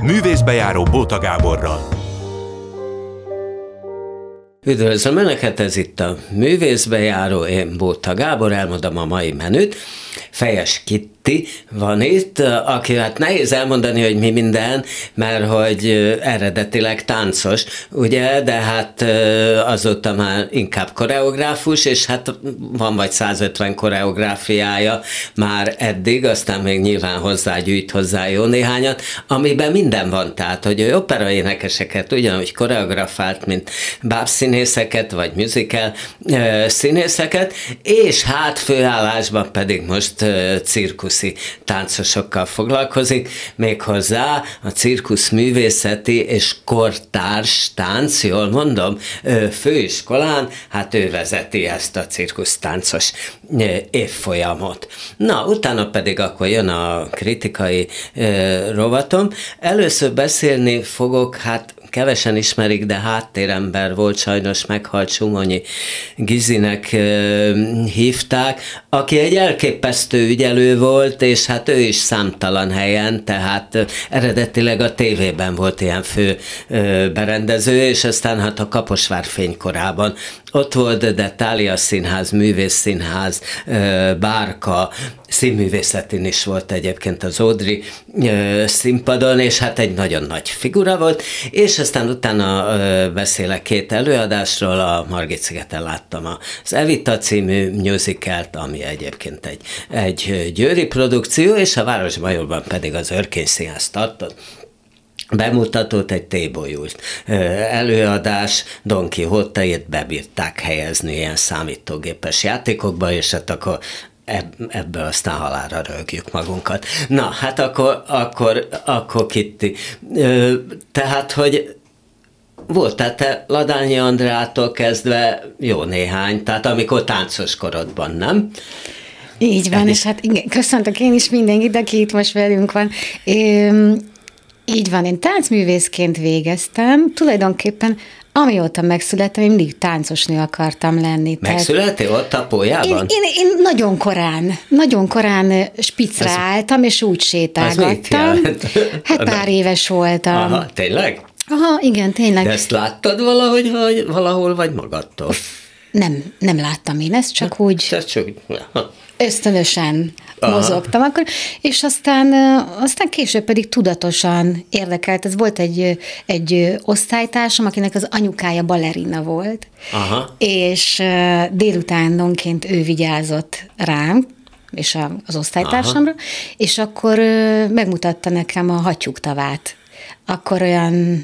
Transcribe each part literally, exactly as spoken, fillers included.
Művészbejáró Bóta Gáborral. Üdvözlöm Önöket, ez itt a Művészbejáró, én Bóta Gábor, elmondom a mai menüt. Fejes Kitti van itt, aki hát nehéz elmondani, hogy mi minden, mert hogy eredetileg táncos, ugye, de hát azóta már inkább koreográfus, és hát van vagy százötven koreográfiája már eddig, aztán még nyilván hozzágyűjt hozzá jó néhányat, amiben minden van, tehát, hogy ő operaénekeseket ugyanúgy koreografált, mint bábszínészeket, vagy musical színészeket, és hát főállásban pedig most cirkuszi táncosokkal foglalkozik, méghozzá a cirkusz művészeti és kortárs tánc, jól mondom, főiskolán, hát ő vezeti ezt a cirkusztáncos évfolyamot. Na, utána pedig akkor jön a kritikai rovatom. Először beszélni fogok, hát kevesen ismerik, de háttérember volt, sajnos meghalt, Sumonyi Gizinek hívták, aki egy elképesztő ügyelő volt, és hát ő is számtalan helyen, tehát eredetileg a tévében volt ilyen fő berendező, és aztán hát a Kaposvár fénykorában ott volt, de Thália Színház, Művészszínház, Bárka, színművészetén is volt egyébként az Ódri színpadon, és hát egy nagyon nagy figura volt, és aztán utána beszélek két előadásról, a Margit-szigeten láttam az Evita című musicalt, ami egyébként egy, egy győri produkció, és a Városmajorban pedig az Örkény Színház tartott bemutatót, egy tébolyult előadás, Don Quixote-ét bebírták helyezni ilyen számítógépes játékokba, és hát akkor ebből aztán halálra rögjük magunkat. Na, hát akkor, akkor, akkor Kitti. Tehát, hogy voltál te Ladányi Andrától kezdve jó néhány, tehát amikor táncos korodban, nem? Így van, és hát igen, köszöntök én is mindenkit, aki itt most velünk van. É- Így van, én táncművészként végeztem, tulajdonképpen amióta megszülettem, én mindig táncosnő akartam lenni. Megszülettél ott a Pólyában? Én, én, én nagyon korán, nagyon korán spicre álltam, és úgy sétálgattam. Hát pár éves voltam. Aha, tényleg? Aha, igen, tényleg. De ezt láttad valahogy, vagy valahol, vagy magadtól? Nem, nem láttam én ezt, csak úgy... Csak, csak... ösztönösen Aha. mozogtam akkor, és aztán, aztán később pedig tudatosan érdekelt. Ez volt egy, egy osztálytársam, akinek az anyukája balerina volt, Aha. és délutánonként ő vigyázott rám, és az osztálytársamra, Aha. és akkor megmutatta nekem a hattyúktavát. Akkor olyan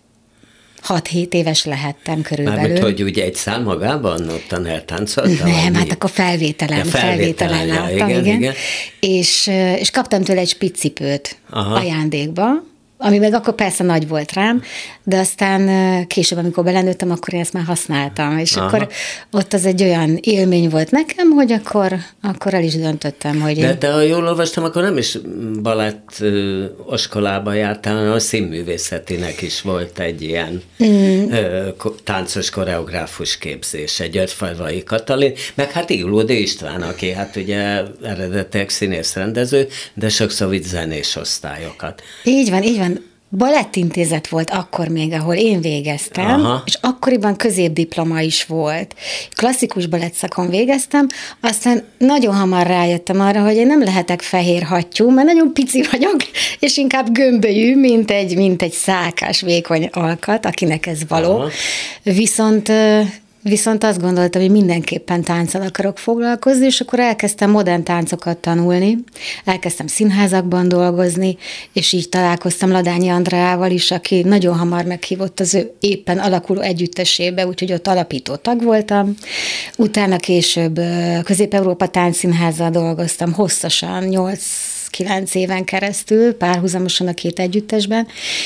hat-hét éves lehettem körülbelül. Mármint, hogy ugye egy szám magában ottan eltáncoltam? Nem, hát akkor felvételen, ja, felvételen, felvételen ja, láttam, igen, igen. igen. És, és kaptam tőle egy spicipőt ajándékba, ami meg akkor persze nagy volt rám, de aztán később, amikor belenőttem, akkor én ezt már használtam, és Aha. akkor ott az egy olyan élmény volt nekem, hogy akkor, akkor el is döntöttem, hogy... De, én... de ha jól olvastam, akkor nem is balett ö, oskolába jártál, hanem a színművészetinek is volt egy ilyen mm. ö, táncos koreográfus képzés, egy Györgyfalvai Katalin, meg hát Illódi István, aki hát ugye eredetileg színészrendező, de sokszor vitt zenés osztályokat. Így van, így van. Balettintézet volt akkor még, ahol én végeztem, Aha. és akkoriban középdiploma is volt. Klasszikus balettszakon végeztem, aztán nagyon hamar rájöttem arra, hogy én nem lehetek fehér hattyú, mert nagyon pici vagyok, és inkább gömbölyű, mint egy, mint egy szálkás vékony alkat, akinek ez való. Aha. Viszont... Viszont azt gondoltam, hogy mindenképpen tánccal akarok foglalkozni, és akkor elkezdtem modern táncokat tanulni, elkezdtem színházakban dolgozni, és így találkoztam Ladányi Andreával is, aki nagyon hamar meghívott az ő éppen alakuló együttesébe, úgyhogy ott alapító tag voltam. Utána később Közép-Európa Táncszínházzal dolgoztam hosszasan, nyolc kilenc éven keresztül, párhuzamosan a két együttesben,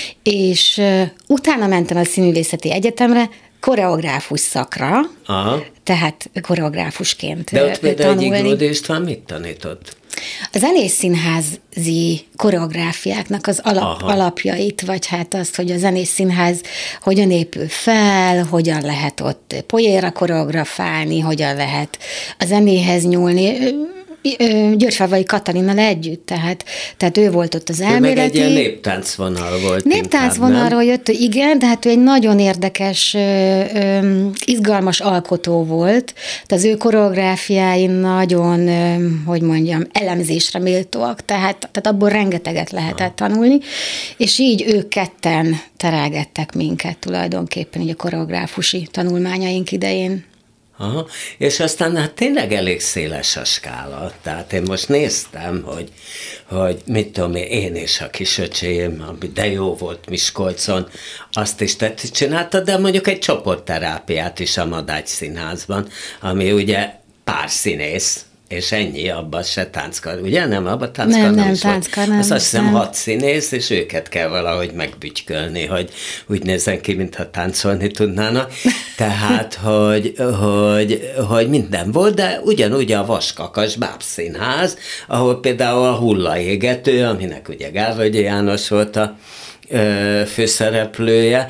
és utána mentem a Színművészeti Egyetemre, koreográfus szakra, Aha. tehát koreográfusként De ott tanulni. egy Illódi István mit tanított? A zenészszínházi koreográfiáknak az alap, alapjait, vagy hát azt, hogy a zenészszínház hogyan épül fel, hogyan lehet ott poéra koreografálni, hogyan lehet a zenéhez nyúlni. Györgyfalvai Katalinnal együtt, tehát, tehát ő volt ott az elméleti. Ő meg egy ilyen néptáncvonal volt. Néptáncvonalról jött, igen, de hát ő egy nagyon érdekes, izgalmas alkotó volt, tehát az ő koreográfiái nagyon, hogy mondjam, elemzésre méltóak, tehát, tehát abból rengeteget lehetett tanulni, és így ők ketten terelgettek minket tulajdonképpen így a koreográfusi tanulmányaink idején. Aha, és aztán hát tényleg elég széles a skála. Tehát én most néztem, hogy, hogy mit tudom én, én és a kisöcsém, ami de jó volt Miskolcon, azt is te csináltad, de mondjuk egy csoportterápiát is a Madágy Színházban, ami ugye pár színész, és ennyi, abban se tánckar, ugye? Nem, abban tánckar nem, nem, nem is tánckar, nem. Azt azt hiszem hat színész, és őket kell valahogy megbügykölni, hogy úgy nézzen ki, mintha táncolni tudnának. Tehát, hogy, hogy, hogy minden volt, de ugyanúgy a Vaskakas Bábszínház, ahol például a Hullaégető, aminek ugye Gálvölgyi János volt a főszereplője,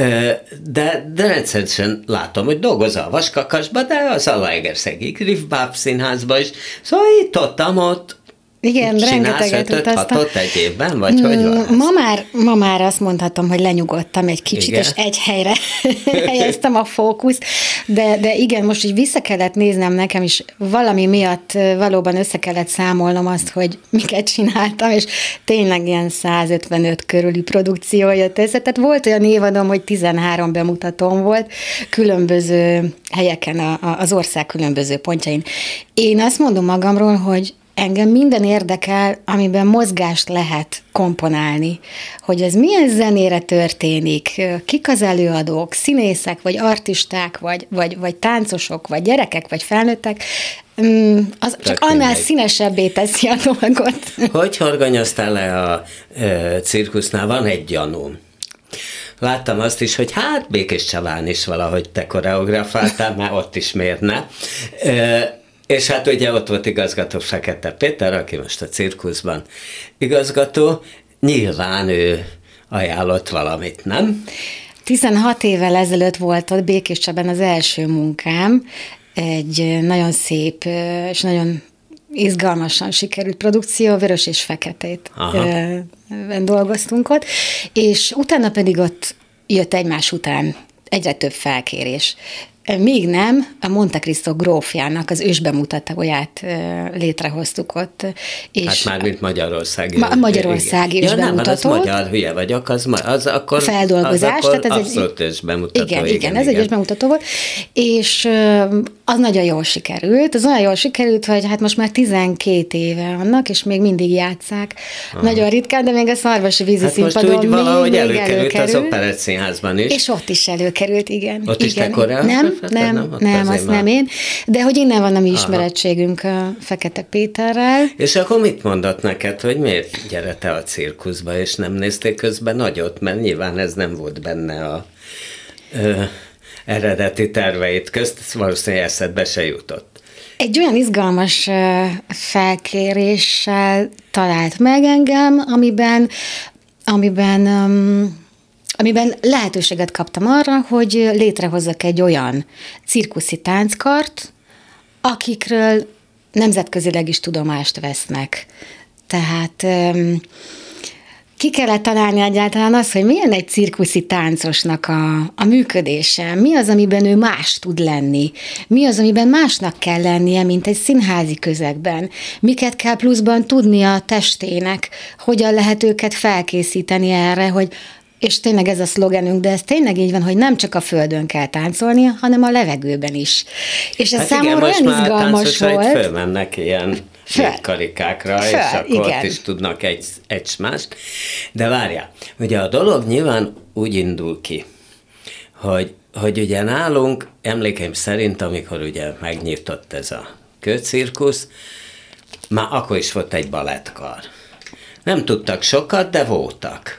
de, de rendszeresen látom, hogy dolgozol a Vaskakasba, de az Zalaegerszegi Griff Bábszínházba is, szóval itt ottam ott. Igen, rengeteget utaztam. Hatot egy évben, vagy mm, hogy van ma már, ma már azt mondhatom, hogy lenyugodtam egy kicsit, igen. És egy helyre helyeztem a fókuszt, de, de igen, most így vissza kellett néznem nekem is, valami miatt valóban össze kellett számolnom azt, hogy miket csináltam, és tényleg ilyen százötvenöt körüli produkció jött össze. Tehát volt olyan évadom, hogy tizenhárom bemutatóm volt, különböző helyeken, a, a, az ország különböző pontjain. Én azt mondom magamról, hogy engem minden érdekel, amiben mozgást lehet komponálni, hogy ez milyen zenére történik, kik az előadók, színészek, vagy artisták, vagy, vagy, vagy táncosok, vagy gyerekek, vagy felnőttek, az csak annál színesebbé teszi a dolgot. Hogy horgonyoztál le a e, cirkusznál? Van egy gyanúm. Láttam azt is, hogy hát Békés Csabán is valahogy te koreografáltál, már ott is miért ne. E, És hát ugye ott volt igazgató Fekete Péter, aki most a cirkuszban igazgató, nyilván ő ajánlott valamit, nem? tizenhat évvel ezelőtt volt ott Békés Csabán az első munkám, egy nagyon szép és nagyon izgalmasan sikerült produkció, Vörös és Feketét dolgoztunk ott, és utána pedig ott jött egymás után egyre több felkérés. Még nem, a Monte Cristo grófjának az ősbemutatóját létrehoztuk ott. És hát már mint Magyarországi. Ma, Magyarországi ősbemutató. Ja, nem, mert az magyar, hülye vagyok, az, az akkor, feldolgozás, az akkor tehát ez abszolút egy, ősbemutató. Igen, igen, igen, ez igen. Egy ősbemutató volt, és az nagyon jól sikerült. Az olyan jól sikerült, hogy hát most már tizenkét éve annak, és még mindig játsszák. Aha. Nagyon ritkán, de még a Szarvasi Vízi hát Színpadon most úgy valahogy még előkerült, előkerült az Operett Színházban is. És ott is előkerült, igen. Ott igen. is te koreál? Nem, nem, nem, nem azt nem én. De hogy innen van a mi ismerettségünk a Fekete Péterrel. És akkor mit mondott neked, hogy miért gyere te a cirkuszba, és nem nézték közben nagyot, mert nyilván ez nem volt benne a ö, eredeti terveit közt, valószínűleg eszedbe se jutott. Egy olyan izgalmas felkéréssel talált meg engem, amiben, amiben um, amiben lehetőséget kaptam arra, hogy létrehozzak egy olyan cirkuszi tánckart, akikről nemzetközileg is tudomást vesznek. Tehát ki kellett találni egyáltalán az, hogy milyen egy cirkuszi táncosnak a, a működése, mi az, amiben ő más tud lenni, mi az, amiben másnak kell lennie, mint egy színházi közegben, miket kell pluszban tudnia a testének, hogyan lehet őket felkészíteni erre, hogy és tényleg ez a szlogenünk, de ez tényleg így van, hogy nem csak a földön kell táncolni, hanem a levegőben is. És ez hát számomra olyan izgalmas volt. Fölmennek ilyen karikákra, Föl, és akkor igen. Ott is tudnak egy, egymást. De várjál, ugye a dolog nyilván úgy indul ki, hogy, hogy ugye nálunk, emlékeim szerint, amikor ugye megnyitott ez a kőcirkusz, már akkor is volt egy balettkar. Nem tudtak sokat, de voltak.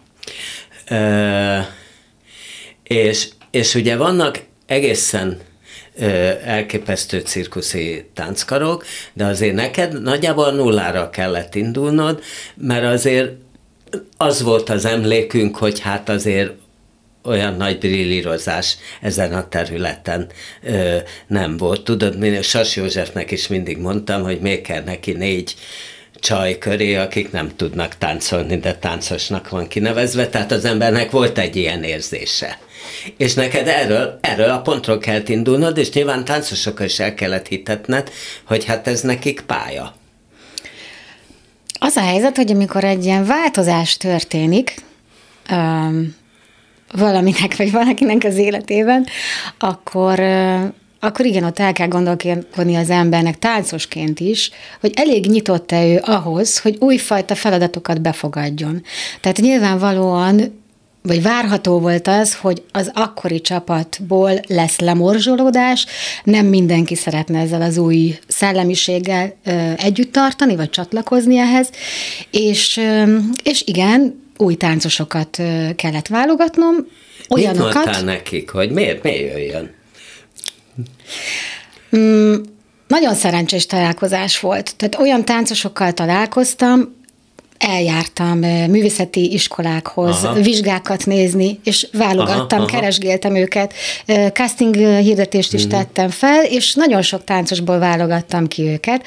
Uh, és, és ugye vannak egészen uh, elképesztő cirkuszi tánckarok, de azért neked nagyjából nullára kellett indulnod, mert azért az volt az emlékünk, hogy hát azért olyan nagy brillírozás ezen a területen ö, nem volt. Tudod, én Sas Józsefnek is mindig mondtam, hogy még kell neki négy csaj köré, akik nem tudnak táncolni, de táncosnak van kinevezve, tehát az embernek volt egy ilyen érzése. És neked erről, erről a pontról kell indulnod, és nyilván táncosokkal is el kellett hitetned, hogy hát ez nekik pálya. Az a helyzet, hogy amikor egy ilyen változás történik, um, valaminek, vagy valakinek az életében, akkor, uh, akkor igen, ott el kell gondolkodni az embernek táncosként is, hogy elég nyitott-e ő ahhoz, hogy újfajta feladatokat befogadjon. Tehát nyilvánvalóan vagy várható volt az, hogy az akkori csapatból lesz lemorzsolódás, nem mindenki szeretne ezzel az új szellemiséggel ö, együtt tartani, vagy csatlakozni ehhez, és, ö, és igen, új táncosokat ö, kellett válogatnom, olyanokat... Mit mondtál nekik, hogy miért, miért jöjjön? Mm, nagyon szerencsés találkozás volt. Tehát olyan táncosokkal találkoztam, eljártam művészeti iskolákhoz, aha, vizsgákat nézni, és válogattam, aha, keresgéltem aha. őket, casting hirdetést is uh-huh. tettem fel, és nagyon sok táncosból válogattam ki őket.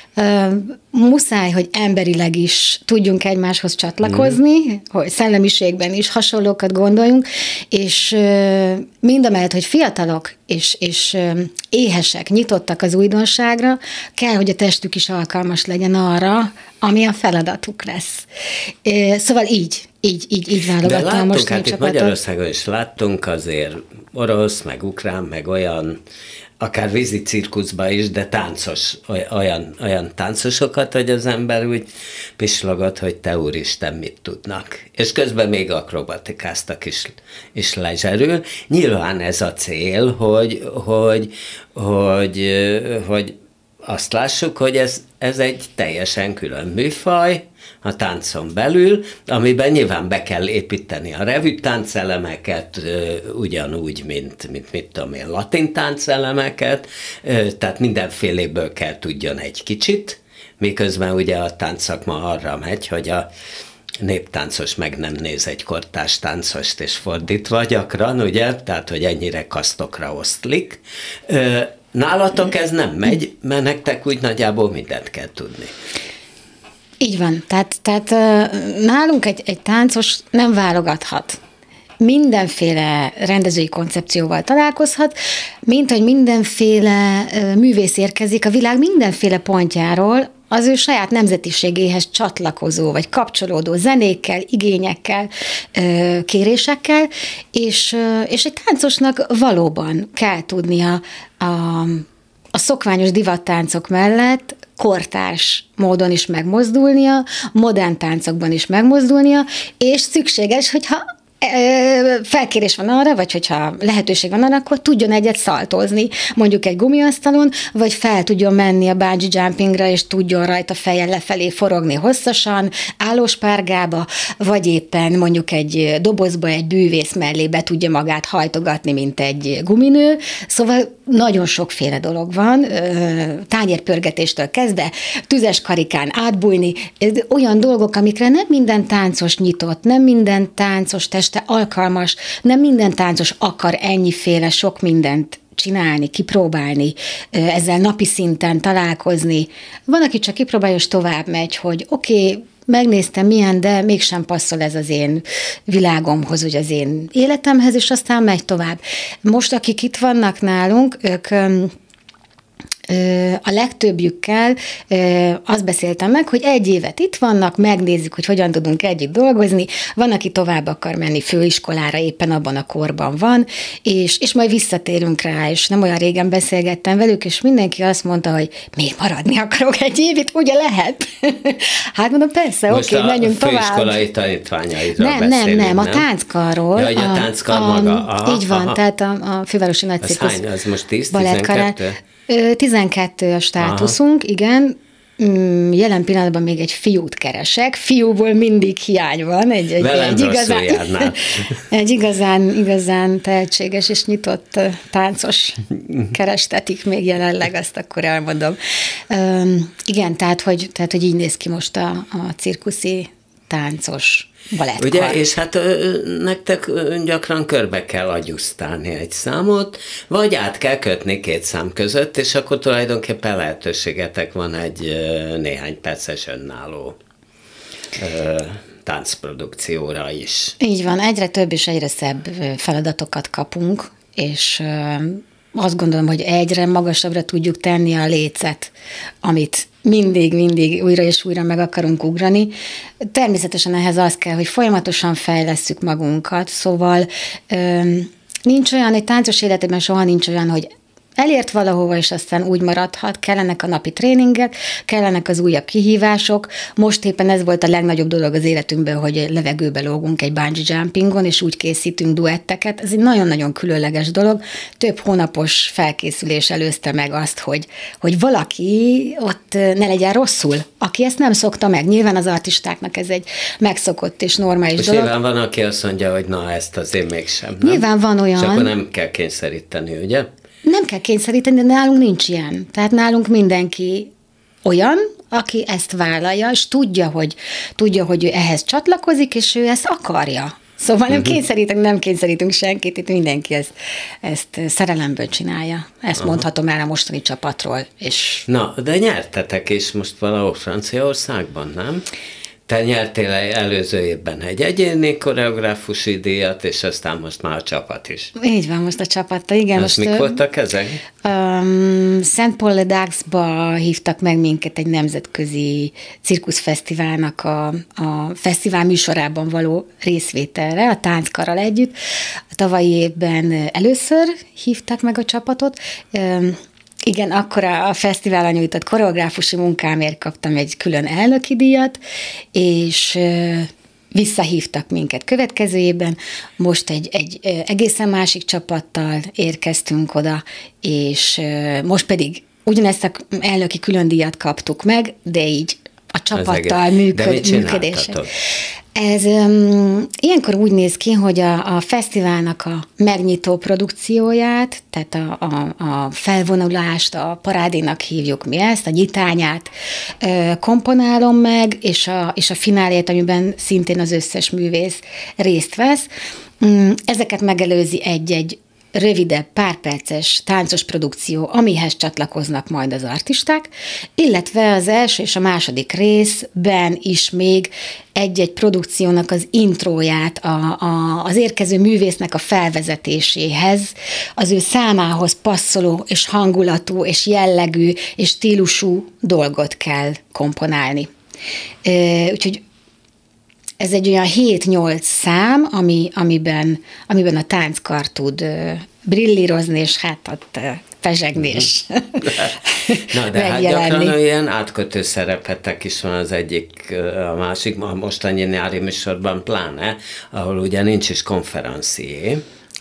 Muszáj, hogy emberileg is tudjunk egymáshoz csatlakozni, uh-huh. hogy szellemiségben is hasonlókat gondoljunk, és mindamellett, hogy fiatalok és, és éhesek, nyitottak az újdonságra, kell, hogy a testük is alkalmas legyen arra, ami a feladatuk lesz. Szóval így, így, így, így válogattam a mostani hát csapatot. Magyarországon is láttunk azért orosz, meg ukrán, meg olyan, akár vízi cirkuszban is, de táncos, olyan, olyan táncosokat, hogy az ember úgy pislogott, hogy te úristen, mit tudnak. És közben még akrobatikáztak is, is lezserül. Nyilván ez a cél, hogy, hogy, hogy, hogy azt lássuk, hogy ez, ez egy teljesen külön műfaj a táncon belül, amiben nyilván be kell építeni a revű táncelemeket, ugyanúgy, mint, mint mit tudom én, latin táncelemeket, tehát mindenféléből kell tudjon egy kicsit, miközben ugye a táncszakma arra megy, hogy a néptáncos meg nem néz egy kortárs táncost, és fordítva gyakran, ugye, tehát hogy ennyire kasztokra oszlik. Nálatok ez nem megy, mert nektek úgy nagyjából mindent kell tudni. Így van. Tehát, tehát nálunk egy, egy táncos nem válogathat. Mindenféle rendezői koncepcióval találkozhat, mint hogy mindenféle művész érkezik a világ mindenféle pontjáról, az ő saját nemzetiségéhez csatlakozó, vagy kapcsolódó zenékkel, igényekkel, kérésekkel, és, és egy táncosnak valóban kell tudnia a, a szokványos divattáncok mellett kortárs módon is megmozdulnia, modern táncokban is megmozdulnia, és szükséges, hogyha felkérés van arra, vagy hogyha lehetőség van arra, akkor tudjon egyet szaltozni, mondjuk egy gumiasztalon, vagy fel tudjon menni a bungee jumpingra, és tudjon rajta fejjel lefelé forogni hosszasan, állóspárgába, vagy éppen mondjuk egy dobozba egy bűvész mellé be tudja magát hajtogatni, mint egy guminő. Szóval nagyon sokféle dolog van, tányérpörgetéstől kezdve, tüzes karikán átbújni, olyan dolgok, amikre nem minden táncos nyitott, nem minden táncos teste alkalmas, nem minden táncos akar ennyiféle sok mindent csinálni, kipróbálni, ezzel napi szinten találkozni. Van, aki csak kipróbálja, és tovább megy, hogy oké, okay, megnéztem milyen, de mégsem passzol ez az én világomhoz, vagy az én életemhez, és aztán megy tovább. Most, akik itt vannak nálunk, ők a legtöbbjükkel azt beszéltem meg, hogy egy évet itt vannak, megnézzük, hogy hogyan tudunk együtt dolgozni, van, aki tovább akar menni főiskolára, éppen abban a korban van, és, és majd visszatérünk rá, és nem olyan régen beszélgettem velük, és mindenki azt mondta, hogy még maradni akarok egy évit, ugye lehet? Hát mondom, persze, oké, okay, menjünk tovább. Most a főiskolai tanítványaidról nem, beszélünk, nem, nem, a tánckarról. Ja, a, a tánckar a, maga. Aha, így van, aha. Tehát a, a Fővárosi Nagy Cirkusz. Az, az most tíz, tizenkettő? tizenkettő a státuszunk, aha. Igen. Jelen pillanatban még egy fiút keresek. Fiúból mindig hiány van. Egy, egy, egy, igazán, egy igazán, igazán tehetséges és nyitott táncos kerestetik még jelenleg, azt akkor elmondom. Üm, igen, tehát hogy, tehát, hogy így néz ki most a, a cirkuszi táncos balettkar. Ugye, és hát nektek gyakran körbe kell agyusztálni egy számot, vagy át kell kötni két szám között, és akkor tulajdonképpen lehetőségetek van egy néhány perces önálló táncprodukcióra is. Így van, egyre több és egyre szebb feladatokat kapunk, és azt gondolom, hogy egyre magasabbra tudjuk tenni a lécet, amit mindig-mindig újra és újra meg akarunk ugrani. Természetesen ehhez az kell, hogy folyamatosan fejlesszük magunkat, szóval nincs olyan, egy táncos életében soha nincs olyan, hogy elért valahova, és aztán úgy maradhat, kellenek a napi tréningek, kellenek az újabb kihívások. Most éppen ez volt a legnagyobb dolog az életünkben, hogy levegőbe lógunk egy bungee jumpingon, és úgy készítünk duetteket. Ez egy nagyon-nagyon különleges dolog. Több hónapos felkészülés előzte meg azt, hogy, hogy valaki ott ne legyen rosszul, aki ezt nem szokta meg. Nyilván az artistáknak ez egy megszokott és normális és dolog. Nyilván van, aki azt mondja, hogy na, ezt azért mégsem. Nem? Nyilván van olyan. És akkor nem kell kényszeríteni, ugye? Nem kell kényszeríteni, de nálunk nincs ilyen. Tehát nálunk mindenki olyan, aki ezt vállalja, és tudja, hogy, tudja, hogy ő ehhez csatlakozik, és ő ezt akarja. Szóval nem uh-huh. kényszerítünk, nem kényszerítünk senkit, itt mindenki ezt, ezt szerelemből csinálja. Ezt uh-huh. mondhatom el a mostani csapatról. És... Na, de nyertetek is most valahol Franciaországban, nem? Te nyertél előző évben egy egyéni koreográfusi díjat, és aztán most már a csapat is. Így van, most a csapattal, igen. Most mik voltak ezek? Um, Saint-Paul-de-Daxba hívtak meg minket egy nemzetközi cirkuszfesztiválnak a, a fesztivál műsorában való részvételre, a tánckarral együtt. A tavalyi évben először hívtak meg a csapatot. Um, Igen, akkor a fesztiválon nyújtott koreográfusi munkámért kaptam egy külön elnöki díjat, és visszahívtak minket következő évben. Most egy, egy egészen másik csapattal érkeztünk oda, és most pedig ugyanezt a elnöki külön díjat kaptuk meg, de így a csapattal működ, működések. Ez um, ilyenkor úgy néz ki, hogy a, a fesztiválnak a megnyitó produkcióját, tehát a, a, a felvonulást, a parádénak hívjuk mi ezt, a nyitányát uh, komponálom meg, és a, és a finálét, amiben szintén az összes művész részt vesz. Um, ezeket megelőzi egy-egy rövidebb, párperces táncos produkció, amihez csatlakoznak majd az artisták, illetve az első és a második részben is még egy-egy produkciónak az intróját, a, a, az érkező művésznek a felvezetéséhez, az ő számához passzoló és hangulatú és jellegű és stílusú dolgot kell komponálni. Úgyhogy ez egy olyan hét-nyolc szám, ami, amiben, amiben a tánckar tud brillírozni, és hát ott pezsegni és Na, de hát gyakran ilyen átkötő szerepetek is van az egyik, a másik, a mostani nyári műsorban pláne, ahol ugye nincs is konferencié,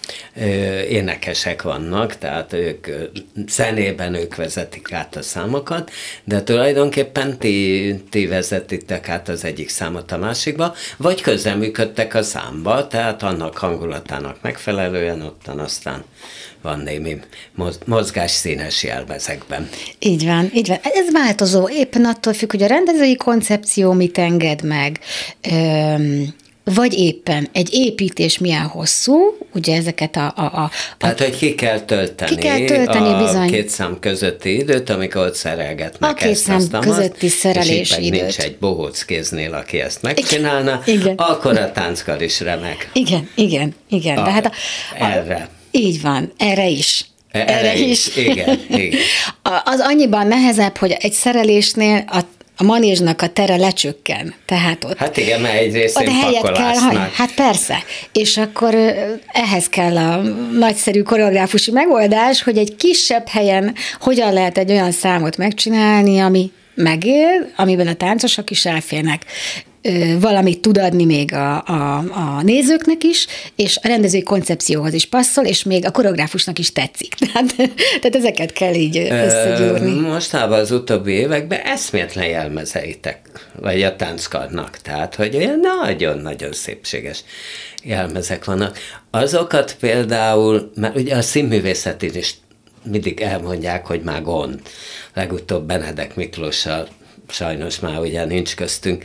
énekesek vannak, tehát ők zenében ők vezetik át a számokat, de tulajdonképpen ti, ti vezetitek át az egyik számot a másikba, vagy közreműködtek a számba, tehát annak hangulatának megfelelően ottan aztán van némi mozgás színes jelmezekben. Így van, így van. Ez változó, éppen attól függ, hogy a rendezői koncepció mit enged meg, Öm, vagy éppen egy építés milyen hosszú, ugye ezeket a... a, a Tehát, hogy ki kell tölteni, ki kell tölteni a bizony. két szám közötti időt, amikor ott szerelgetnek a két szám közötti szerelés és időt. nincs egy bohóc kéznél, aki ezt megcsinálna, igen. Akkor a tánckar is remek. Igen, igen, igen. A, De hát a, a, erre. Így van, erre is. Erre, erre is. is. Igen, igen. Az annyiban nehezebb, hogy egy szerelésnél a a manésnak a tere lecsökken, tehát ott... Hát igen, mert egy részén pakolásznak. Hát persze, és akkor ehhez kell a nagyszerű koreográfusi megoldás, hogy egy kisebb helyen hogyan lehet egy olyan számot megcsinálni, ami megél, amiben a táncosok is elférnek, valamit tud adni még a, a, a nézőknek is, és a rendezői koncepcióhoz is passzol, és még a koreográfusnak is tetszik. Tehát, tehát ezeket kell így összegyúrni. Mostában az utóbbi években eszméletlen jelmezeitek, vagy a tánckarnak, tehát, hogy olyan nagyon-nagyon szépséges jelmezek vannak. Azokat például, mert ugye a színművészetén is mindig elmondják, hogy már gond. Legutóbb Benedek Miklóssal, sajnos már ugye nincs köztünk,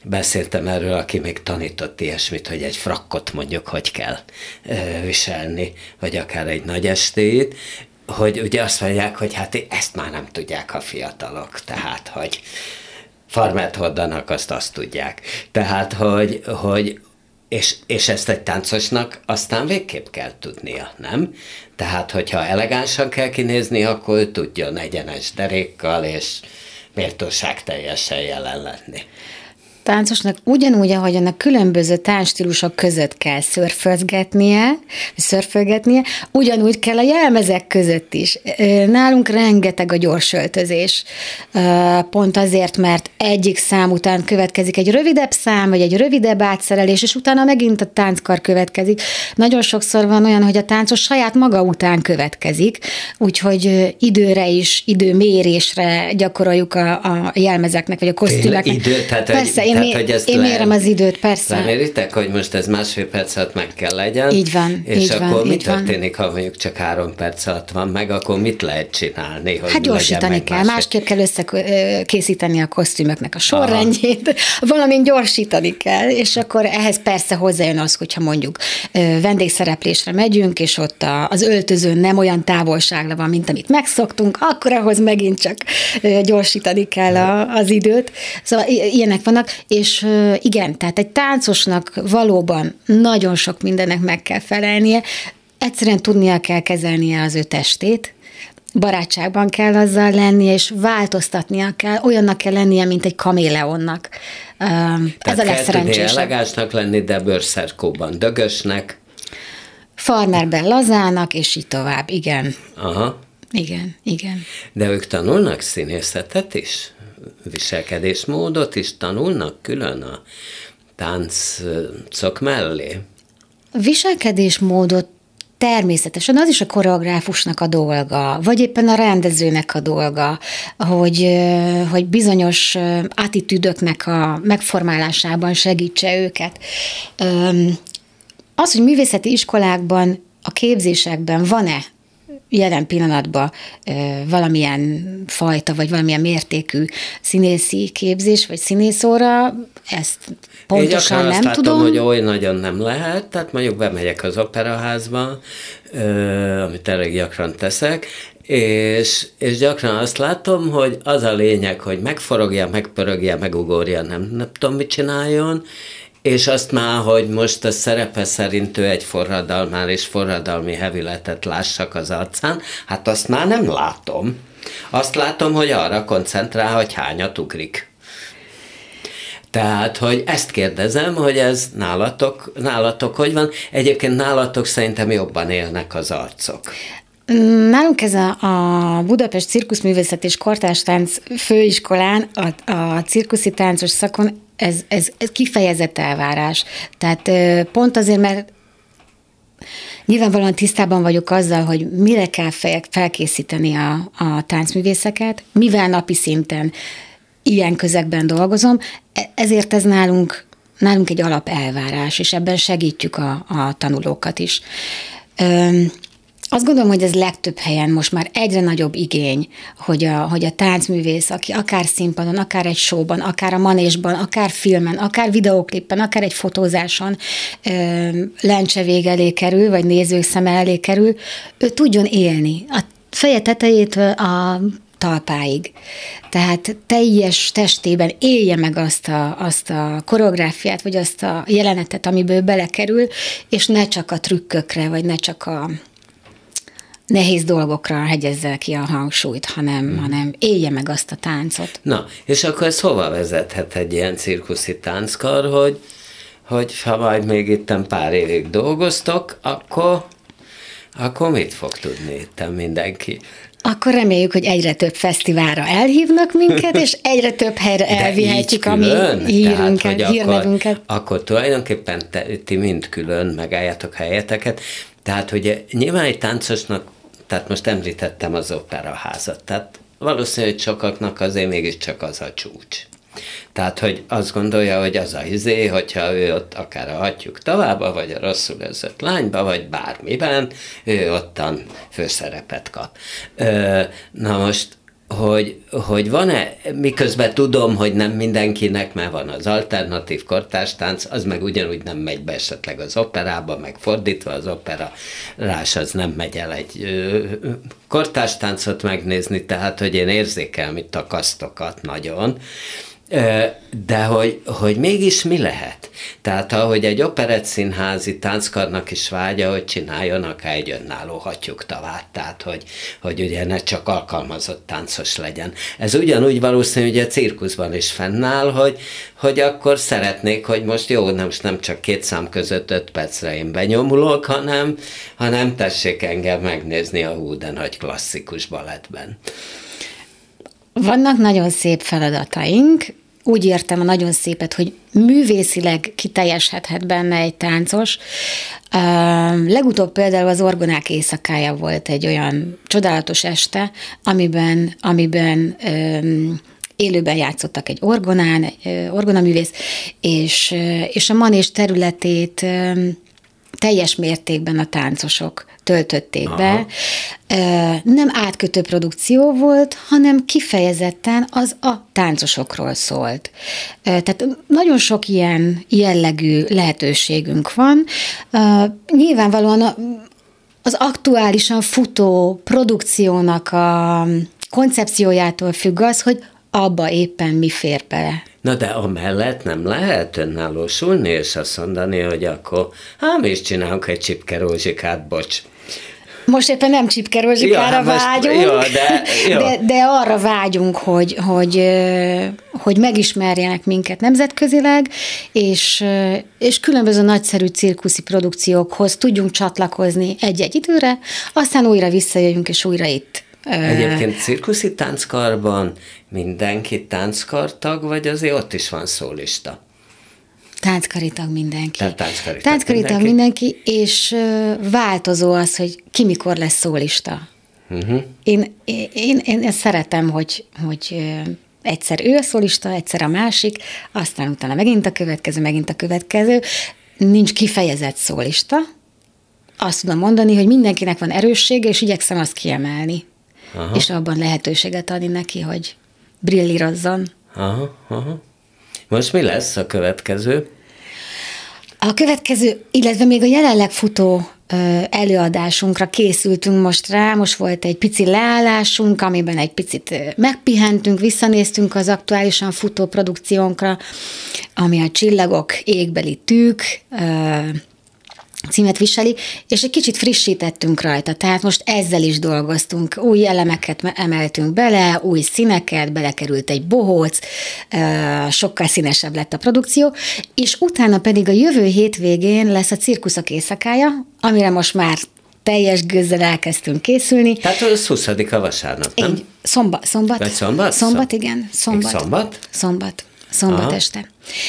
beszéltem erről, aki még tanított ilyesmit, hogy egy frakkot mondjuk hogy kell viselni, vagy akár egy nagy estét, hogy ugye azt mondják, hogy hát ezt már nem tudják a fiatalok, tehát, hogy farmert hordanak, azt azt tudják. Tehát, hogy, hogy és, és ezt egy táncosnak aztán végképp kell tudnia, nem? Tehát, hogyha elegánsan kell kinézni, akkor ő tudjon egyenes derékkal, és méltóság teljesen jelen lenni. Táncosnak ugyanúgy, ahogy annak különböző táncstílusok között kell szörfözgetnie, szörfölgetnie, ugyanúgy kell a jelmezek között is. Nálunk rengeteg a gyorsöltözés. Pont azért, mert egyik szám után következik egy rövidebb szám, vagy egy rövidebb átszerelés, és utána megint a tánckar következik. Nagyon sokszor van olyan, hogy a táncos saját maga után következik, úgyhogy időre is, időmérésre gyakoroljuk a, a jelmezeknek, vagy a kosztümeknek. Idő, tehát, persze, Tehát, én, hogy ezt én le, mérem az időt, persze. Leméritek, hogy most ez másfél perc alatt meg kell legyen. Így van, És így akkor van, mi így történik, van. Ha mondjuk csak három perc alatt van meg, akkor mit lehet csinálni? Hogy hát gyorsítani kell, másfél... másképp kell összekészíteni a kosztümöknek a sorrendjét, valamint gyorsítani kell, és akkor ehhez persze hozzájön az, hogyha mondjuk vendégszereplésre megyünk, és ott az öltözőn nem olyan távolságra van, mint amit megszoktunk, akkor ahhoz megint csak gyorsítani kell a, az időt. Szóval ilyenek vannak, és igen, tehát egy táncosnak valóban nagyon sok mindennek meg kell felelnie, egyszerűen tudnia kell kezelnie az ő testét, barátságban kell azzal lennie, és változtatnia kell, olyannak kell lennie, mint egy kaméleonnak. Ez a legszerencsésebb. Tehát kell elegásnak lenni, de bőrszerkóban dögösnek. Farmerben lazának, és így tovább, igen. Aha. Igen, igen. De ők tanulnak színészetet is? Viselkedésmódot is tanulnak külön a táncok mellé? A viselkedésmódot természetesen az is a koreográfusnak a dolga, vagy éppen a rendezőnek a dolga, hogy, hogy bizonyos attitűdöknek a megformálásában segítse őket. Az, hogy művészeti iskolákban, a képzésekben van-e jelen pillanatban valamilyen fajta, vagy valamilyen mértékű színészi képzés, vagy színészóra, ezt pontosan nem azt tudom. Látom, hogy oly nagyon nem lehet, tehát mondjuk bemegyek az operaházba, amit elég gyakran teszek, és, és gyakran azt látom, hogy az a lényeg, hogy megforogja, megpörögje, megugorja, nem, nem tudom, mit csináljon, és azt már, hogy most a szerepe szerint ő egy forradalmár és forradalmi hevületet lássak az arcán, hát azt már nem látom. Azt látom, hogy arra koncentrál, hogy hányat ugrik. Tehát, hogy ezt kérdezem, hogy ez nálatok, nálatok hogy van? Egyébként nálatok szerintem jobban élnek az arcok. Nálunk ez a, a Budapest Cirkuszművészet és Kortárs főiskolán, a, a cirkuszi táncos szakon ez, ez, ez kifejezett elvárás. Tehát pont azért, mert nyilvánvalóan tisztában vagyok azzal, hogy mire kell felkészíteni a, a táncművészeket, mivel napi szinten ilyen közegben dolgozom, ezért ez nálunk, nálunk egy alapelvárás, és ebben segítjük a, a tanulókat is. Üm, Azt gondolom, hogy ez legtöbb helyen most már egyre nagyobb igény, hogy a, hogy a táncművész, aki akár színpadon, akár egy showban, akár a manésban, akár filmen, akár videóklippen, akár egy fotózáson ö, lencse vég elé kerül, vagy nézők szeme elé kerül, ő tudjon élni. A feje tetejétől a talpáig. Tehát teljes testében élje meg azt a, azt a koreográfiát, vagy azt a jelenetet, amiből belekerül, és ne csak a trükkökre, vagy ne csak a nehéz dolgokra hegyezzel ki a hangsúlyt, hanem, hmm. hanem élje meg azt a táncot. Na, és akkor ez hova vezethet egy ilyen cirkuszi tánckar, hogy, hogy ha majd még itten pár évig dolgoztok, akkor, akkor mit fog tudni itten mindenki? Akkor reméljük, hogy egyre több fesztiválra elhívnak minket, és egyre több helyre elvihetjük a mi hírünket, tehát, hírnevünket. Akkor, akkor tulajdonképpen te, ti mind külön megálljátok helyeteket. Tehát, hogy nyilván egy táncosnak, tehát most említettem az operaházat, tehát valószínű, hogy sokaknak azért mégiscsak az a csúcs. Tehát, hogy azt gondolja, hogy az a izé, hogyha ő ott akár a hatjuk tavába, vagy a rosszul özött lányba, vagy bármiben, ő ottan főszerepet kap. Na most, hogy, hogy van-e, miközben tudom, hogy nem mindenkinek, mert van az alternatív kortárs-tánc, az meg ugyanúgy nem megy be esetleg az operába, meg fordítva az operás az nem megy el egy kortárs-táncot megnézni, tehát hogy én érzékelem itt a kasztokat nagyon, de hogy, hogy mégis mi lehet? Tehát ahogy egy operettszínházi tánckarnak is vágya, hogy csináljon akár egy önálló hattyúktavát, tehát hogy, hogy ugye ne csak alkalmazott táncos legyen. Ez ugyanúgy valószínű, hogy a cirkuszban is fennáll, hogy, hogy akkor szeretnék, hogy most jó, nem, nem csak két szám között öt percre én benyomulok, hanem, hanem tessék engem megnézni a hú de nagy klasszikus balettben. Vannak nagyon szép feladataink, úgy értem a nagyon szépet, hogy művészileg kiteljesedhet benne egy táncos. Uh, legutóbb például az Orgonák éjszakája volt egy olyan csodálatos este, amiben, amiben um, élőben játszottak egy orgonán, egy uh, orgonaművész, és, uh, és a manés területét um, teljes mértékben a táncosok töltötték Aha. be. Nem átkötő produkció volt, hanem kifejezetten az a táncosokról szólt. Tehát nagyon sok ilyen jellegű lehetőségünk van. Nyilvánvalóan az aktuálisan futó produkciónak a koncepciójától függ az, hogy abba éppen mi fér bele. Na de amellett nem lehet önállósulni, és azt mondani, hogy akkor hát mi is csinálunk egy Csipke Rózsikát, bocs. Most éppen nem Csipke Rózsikára ja, vágyunk, most, jó, de, jó. De, de arra vágyunk, hogy, hogy, hogy megismerjenek minket nemzetközileg, és, és különböző nagyszerű cirkuszi produkciókhoz tudjunk csatlakozni egy-egy időre, aztán újra visszajöjjünk, és újra itt. Egyébként cirkuszi tánckarban mindenki tánckartag, vagy azért ott is van szólista? Tánckaritag mindenki. Tehát tánckaritag, tánckaritag mindenki. mindenki, és változó az, hogy ki mikor lesz szólista. Uh-huh. Én, én, én, én ezt szeretem, hogy, hogy egyszer ő a szólista, egyszer a másik, aztán utána megint a következő, megint a következő. Nincs kifejezett szólista. Azt tudom mondani, hogy mindenkinek van erőssége, és igyekszem azt kiemelni. Aha. És abban lehetőséget adni neki, hogy brillírozzon. Aha, aha. Most mi lesz a következő? A következő, illetve még a jelenleg futó előadásunkra készültünk most rá, most volt egy pici leállásunk, amiben egy picit megpihentünk, visszanéztünk az aktuálisan futó produkciónkra, ami a Csillagok égbeli tűk címet viseli, és egy kicsit frissítettünk rajta, tehát most ezzel is dolgoztunk, új elemeket emeltünk bele, új színeket, belekerült egy bohóc, sokkal színesebb lett a produkció, és utána pedig a jövő hétvégén lesz a Cirkuszok éjszakája, amire most már teljes gőzzel elkezdtünk készülni. Tehát az huszadika vasárnap, nem? Így, szombat. Szombat, Vagy szombat? Szombat, igen. Szombat. Szombat? Szombat. Szombat Aha. este.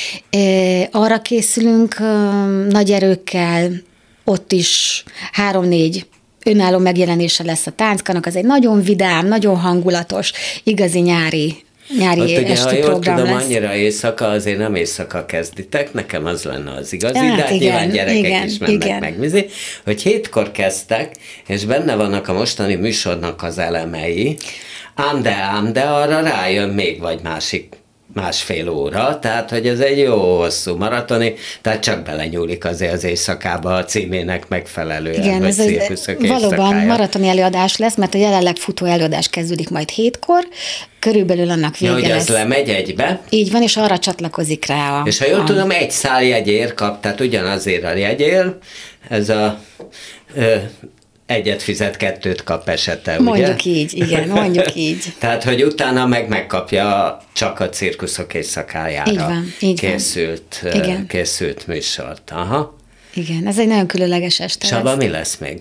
E, arra készülünk uh, nagy erőkkel, ott is három-négy önálló megjelenése lesz a tánckarnak, az egy nagyon vidám, nagyon hangulatos, igazi nyári nyári ott ugye, esti ha program tudom, lesz. Annyira éjszaka, azért nem éjszaka kezditek, nekem az lenne az igazi, hát de hát igen, nyilván gyerekek igen, is mennek igen. megnézni, hogy hétkor kezdtek, és benne vannak a mostani műsornak az elemei, ám de, ám de arra rájön még vagy másik másfél óra, tehát hogy ez egy jó hosszú maratoni, tehát csak belenyúlik azért az éjszakába a címének megfelelően. Igen, ez egy valóban éjszakája. Maratoni előadás lesz, mert a jelenleg futó előadás kezdődik majd hétkor, körülbelül annak vége ja, hogy lesz. az lemegy egybe. Így van, és arra csatlakozik rá a... És ha jól a... tudom, egy szál jegyér kap, tehát ugyanazért a jegyér, ez a... Ö, egyet fizet, kettőt kap esete, ugye? Mondjuk így, igen, mondjuk így. Tehát, hogy utána meg megkapja csak a Cirkuszok éjszakájára így van, így készült, van. Igen. készült műsort. Aha. Igen, ez egy nagyon különleges este. Saba, mi lesz még?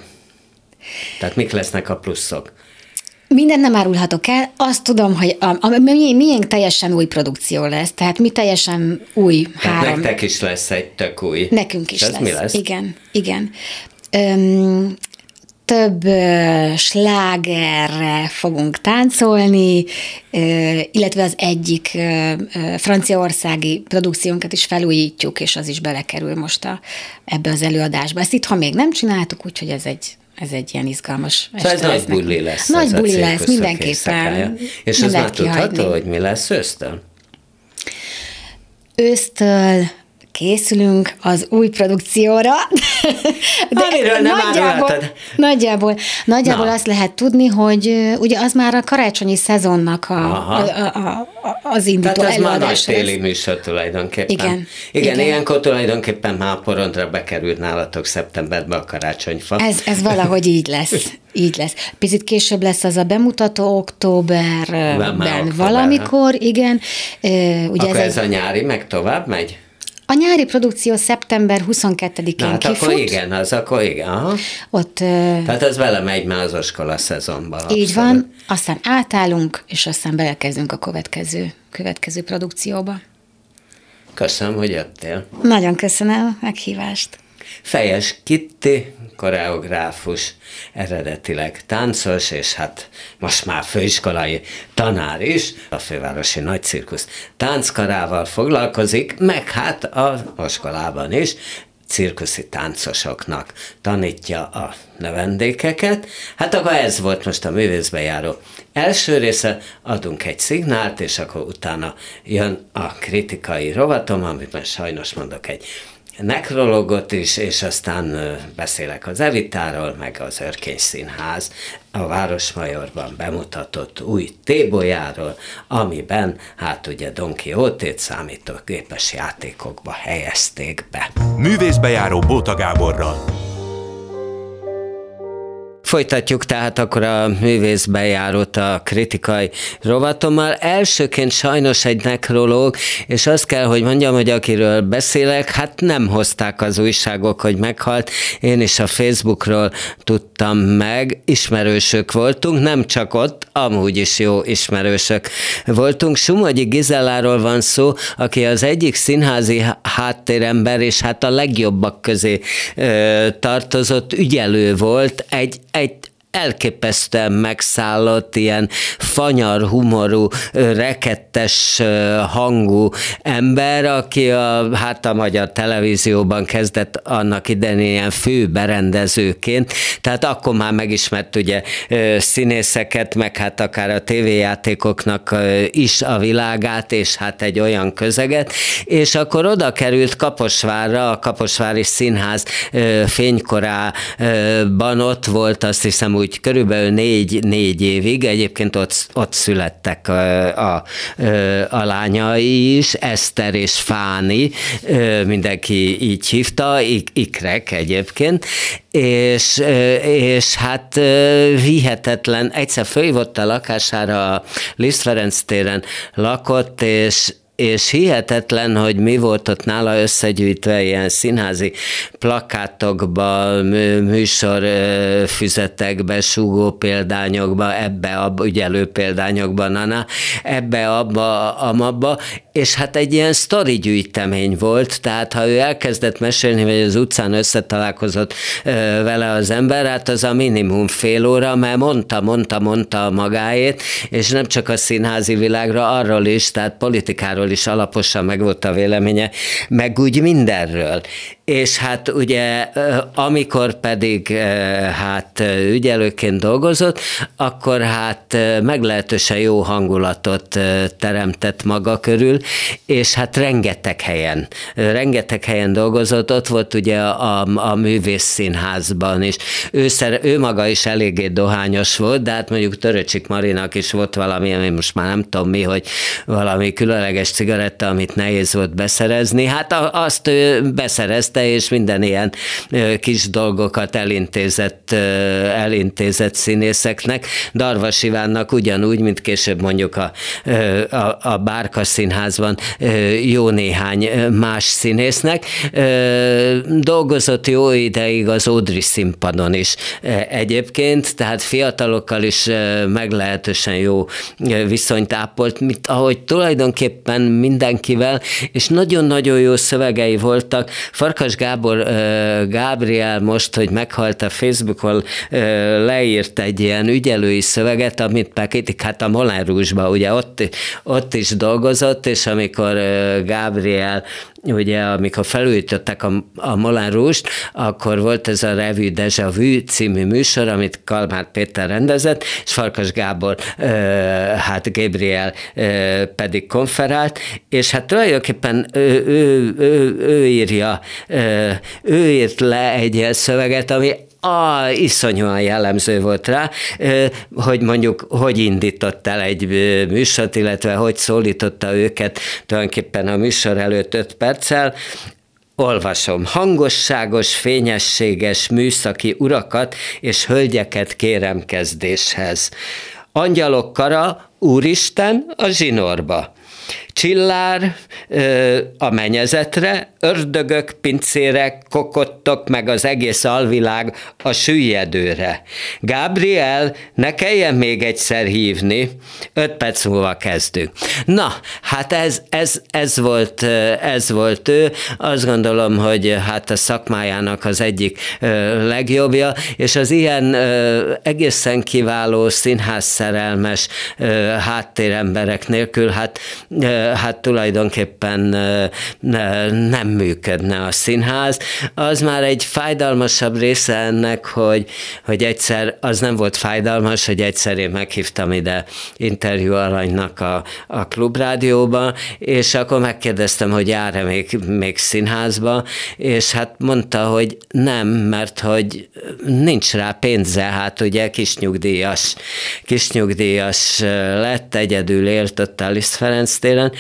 Tehát mik lesznek a pluszok? Mindent nem árulhatok el, azt tudom, hogy a, a, mi, miénk teljesen új produkció lesz, tehát mi teljesen új tehát három. nektek is lesz egy tök új. Nekünk is lesz. lesz. Mi lesz? Igen, igen. Öm, több uh, slágerre fogunk táncolni, uh, illetve az egyik uh, uh, franciaországi produkciónkat is felújítjuk, és az is belekerül most a, ebbe az előadásba. Ezt itthon még nem csináltuk, úgyhogy ez egy ez egy ilyen izgalmas este. Szóval ez nagy buli lesz. Nagy buli lesz, mindenképpen. És az már tudható, hogy mi lesz ősztől? Ősztől készülünk az új produkcióra. De amiről nem nagyjából, nagyjából, nagyjából azt lehet tudni, hogy ugye az már a karácsonyi szezonnak a, a, a, a, az indító előadás. Tehát ez már nagy téli lesz. műsor tulajdonképpen. Igen. Igen, igen, ilyenkor tulajdonképpen már porondra bekerült nálatok szeptemberben a karácsonyfa. Ez, ez valahogy így lesz. Így lesz. Picit később lesz az a bemutató októberben valamikor, igen. Ugye Akkor ez, ez a nyári meg tovább megy? A nyári produkció szeptember huszonkettedikén hát kifut. akkor igen, az akkor igen. Aha. Ott, Tehát ez vele megy már az iskola szezonban. Így abszolút. Van, aztán átállunk, és aztán belekezdünk a következő, következő produkcióba. Köszönöm, hogy jöttél. Nagyon köszönöm a meghívást. Fejes Kitti, koreográfus, eredetileg táncos, és hát most már főiskolai tanár is, a Fővárosi Nagycirkusz tánckarával foglalkozik, meg hát a iskolában is cirkuszi táncosoknak tanítja a növendékeket. Hát akkor ez volt most a művészbe járó első része, adunk egy szignált, és akkor utána jön a kritikai rovatom, amiben sajnos mondok egy nekrologot is, és aztán beszélek az Evitáról, meg az Örkény Színház a Városmajorban bemutatott új tébolyáról, amiben hát ugye Don Quixote-t számítógépes játékokba helyezték be. Művészbejáró Bóta Gáborral. Folytatjuk tehát akkor a művészbejárót a kritikai rovatommal. Elsőként sajnos egy nekrológ, és azt kell, hogy mondjam, hogy akiről beszélek, hát nem hozták az újságok, hogy meghalt. Én is a Facebookról tudtam meg, ismerősök voltunk, nem csak ott, amúgy is jó ismerősök voltunk. Somogyi Gizelláról van szó, aki az egyik színházi háttérember, és hát a legjobbak közé ö, tartozott, ügyelő volt, egy egy elképesztően megszállott, ilyen fanyar humorú, rekettes hangú ember, aki a, hát a magyar televízióban kezdett annak idején ilyen főberendezőként, tehát akkor már megismert ugye színészeket, meg hát akár a tévéjátékoknak is a világát, és hát egy olyan közeget, és akkor oda került Kaposvárra, a Kaposvári Színház fénykorában, ott volt, azt hiszem úgy körülbelül négy, négy évig, egyébként ott, ott születtek a, a, a lányai is, Eszter és Fáni, mindenki így hívta, ik, ikrek egyébként, és, és hát hihetetlen, egyszer fölhívott a lakására, a Liszt Ferenc téren lakott, és és hihetetlen, hogy mi volt ott nála összegyűjtve ilyen színházi plakátokba, műsorfüzetekbe, súgó példányokba, ebbe, abba, ügyelő példányokba, nana, ebbe, abba, amabba, és hát egy ilyen sztori gyűjtemény volt, tehát ha ő elkezdett mesélni, vagy az utcán összetalálkozott vele az ember, hát az a minimum fél óra, mert mondta, mondta, mondta magáét, és nem csak a színházi világra, arról is, tehát politikáról is alaposan meg volt a véleménye, meg úgy mindenről. És hát ugye, amikor pedig hát ügyelőként dolgozott, akkor hát meglehetősen jó hangulatot teremtett maga körül, és hát rengeteg helyen, rengeteg helyen dolgozott, ott volt ugye a, a Művészszínházban is. Ő, szer, ő maga is eléggé dohányos volt, de hát mondjuk Töröcsik Marinak is volt valami, ami most már nem tudom mi, hogy valami különleges cigaretta, amit nehéz volt beszerezni. Hát azt ő beszerezte, és minden ilyen kis dolgokat elintézett, elintézett színészeknek. Darvas Ivánnak ugyanúgy, mint később mondjuk a, a, a Bárka Színházban jó néhány más színésznek. Dolgozott jó ideig az Ódri színpadon is egyébként, tehát fiatalokkal is meglehetősen jó viszonyt ápolt, mint ahogy tulajdonképpen mindenkivel, és nagyon-nagyon jó szövegei voltak. Farkas Gábor Gábriel most, hogy meghalt a Facebookon, leírt egy ilyen ügyelői szöveget, amit Pakitik, hát a Moulin Rouge-ba, ugye ott, ott is dolgozott, és amikor Gábriel ugye, amikor felújították a, a Moulin Rouge-t, akkor volt ez a Revue Déjà Vu című műsor, amit Kalmár Péter rendezett, és Farkas Gábor, hát Gabriel pedig konferált, és hát tulajdonképpen ő, ő, ő, ő írja, ő írt le egy ilyen szöveget, ami Ah, iszonyúan jellemző volt rá, hogy mondjuk hogy indított el egy műsort, illetve hogy szólította őket tulajdonképpen a műsor előtt öt perccel. Olvasom. Hangosságos, fényességes műszaki urakat és hölgyeket kérem kezdéshez. Angyalok kara, Úristen a zsinórba. Csillár a mennyezetre, ördögök, pincérek, kokottok, meg az egész alvilág a süllyedőre. Gábriel, ne kelljen még egyszer hívni, öt perc múlva kezdünk. Na, hát ez, ez, ez, volt, ez volt ő, azt gondolom, hogy hát a szakmájának az egyik legjobbja, és az ilyen egészen kiváló színházszerelmes háttéremberek nélkül, hát hát tulajdonképpen nem működne a színház. Az már egy fájdalmasabb része ennek, hogy, hogy egyszer, az nem volt fájdalmas, hogy egyszer én meghívtam ide interjú alanynak a, a Klubrádióba, és akkor megkérdeztem, hogy jár-e még, még színházba, és hát mondta, hogy nem, mert hogy nincs rá pénze, hát ugye kisnyugdíjas, kisnyugdíjas lett, egyedül élt ott a Liszt Ferenc téren,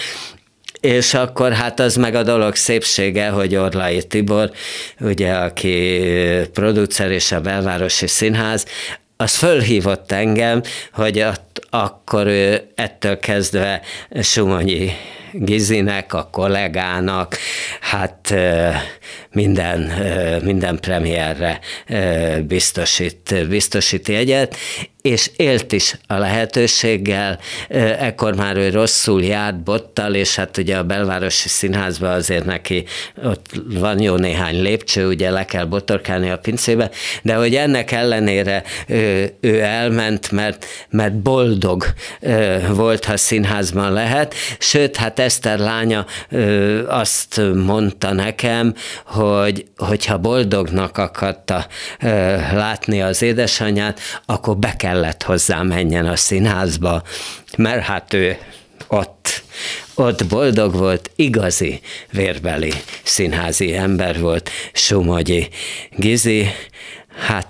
és akkor hát az meg a dolog szépsége, hogy Orlai Tibor, ugye, aki producer és a Belvárosi Színház, az fölhívott engem, hogy att, akkor ő ettől kezdve Sumonyi Gizinek, a kollégának, hát minden, minden premierre biztosít, biztosít jegyet, és élt is a lehetőséggel, ekkor már ő rosszul járt bottal, és hát ugye a Belvárosi Színházban azért neki ott van jó néhány lépcső, ugye le kell botorkálni a pincébe, de hogy ennek ellenére ő, ő elment, mert, mert boldog volt, ha színházban lehet, sőt, hát Eszter lánya azt mondta nekem, hogy hogyha boldognak akarta látni az édesanyját, akkor be kellett hozzá menjen a színházba, mert hát ő ott, ott boldog volt, igazi vérbeli színházi ember volt Somogyi Gizi, hát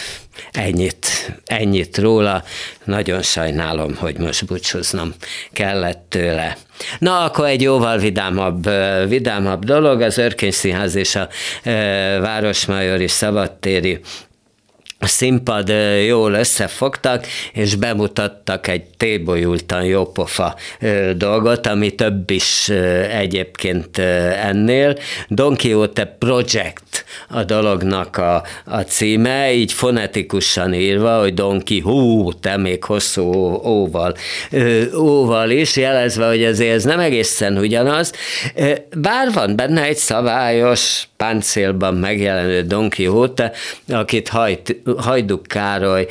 ennyit, ennyit róla, nagyon sajnálom, hogy most búcsúznom kellett tőle. Na, akkor egy jóval vidámabb, vidámabb dolog, az Örkény Színház és a Városmajori Szabadtéri a színpad jól összefogtak, és bemutattak egy tébolyultan jópofa dolgot, ami több is egyébként ennél. Don Quixote Project a dolognak a, a címe, így fonetikusan írva, hogy Don Quixote, még hosszú óval, óval is, jelezve, hogy azért ez nem egészen ugyanaz. Bár van benne egy szabályos, páncélban megjelenő Don Quixote, akit hajt, Hajduk Károly